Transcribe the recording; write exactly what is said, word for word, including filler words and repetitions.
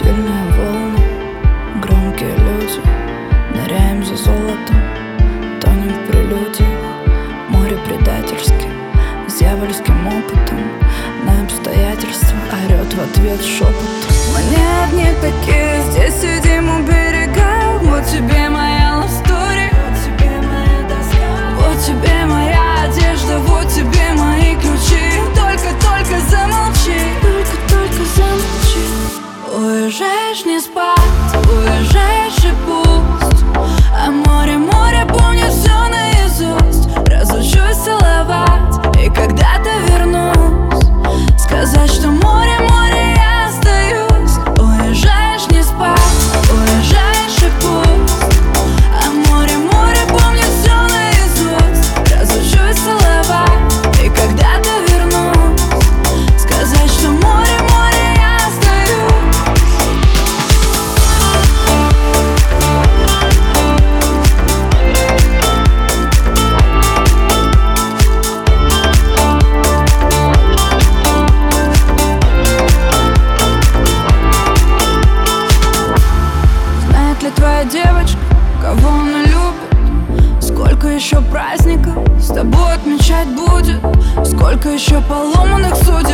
Сильные волны, громкие люди, ныряем за золотом, тонем в прелюдиях. Море предательски, с дьявольским опытом, на обстоятельства орет в ответ шепотом. Мы не одни такие, здесь сидим у берега. Вот тебе моя love story, вот тебе моя доска, вот тебе моя одежда, вот тебе мои ключи. Только-только замолчи, только-только замолчи. Уезжаешь не спать, уезжаешь и пусть, а море, море помнит все наизусть. Разучусь целовать и когда-то вернусь, сказать, что море, море, я остаюсь. Уезжаешь не спать, уезжаешь и пусть, а море, море помнит все наизусть. Разучусь целовать и когда-то вернусь, сказать, что море, море, я остаюсь. Знает ли твоя девочка, кого она любит? Сколько еще праздников с тобой отмечать будет? Сколько еще поломанных судеб